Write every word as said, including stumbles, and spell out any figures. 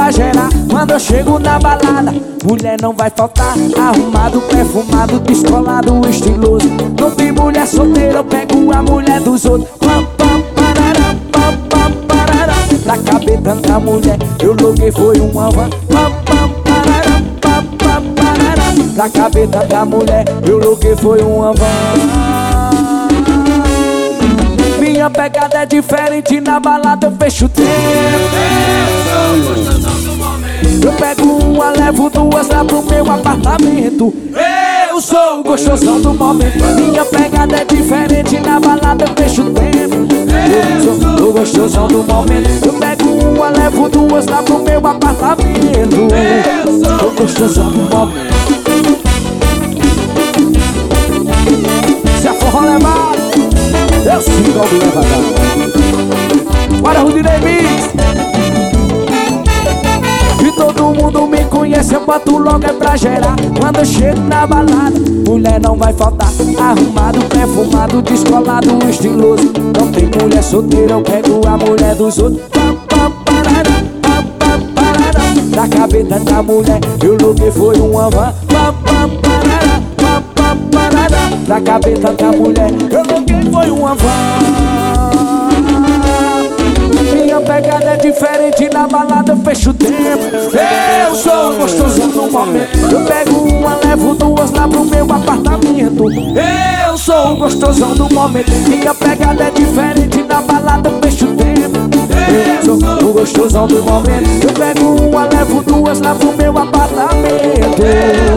pra gerar. Quando eu chego na balada, mulher não vai faltar. Arrumado, perfumado, descolado, estiloso. Não tem mulher solteira, eu pego a mulher dos outros. Pam, pam, parará, pam, pam, parará. Pra caber tanta mulher, eu loguei foi uma van. Pam, pam, parará, pam, pam, parará. Pra caber tanta mulher, eu loguei foi uma van. Minha pegada é diferente, na balada eu fecho o tempo. Eu pego uma, levo duas lá pro meu apartamento. Eu sou o gostosão do momento. Minha pegada é diferente, na balada eu fecho o tempo. Eu sou o gostosão do momento. Eu pego uma, levo duas lá pro meu apartamento. Eu sou o gostosão do momento. Se a forró levar, eu sigo ao levadão. Bora, Rudinei Mix. E todo mundo me conhece, eu boto logo é pra gerar. Quando eu chego na balada, mulher não vai faltar. Arrumado, perfumado, descolado, estiloso. Não tem mulher solteira, eu pego a mulher dos outros. Pam, pam, parará, pam, pam, parará. Pra caber tanta mulher, eu loguei foi uma van. Pam, pam, parará, pam, pam, parará. Pra caber tanta mulher, eu loguei foi uma van. Minha pegada é diferente, na balada eu fecho o tempo. Eu sou o gostosão do momento. Eu pego uma, levo duas lá pro meu apartamento. Eu sou o gostosão do momento. Minha pegada é diferente, na balada eu fecho o tempo. Eu sou o gostosão do momento. Eu pego uma, levo duas lá pro meu apartamento.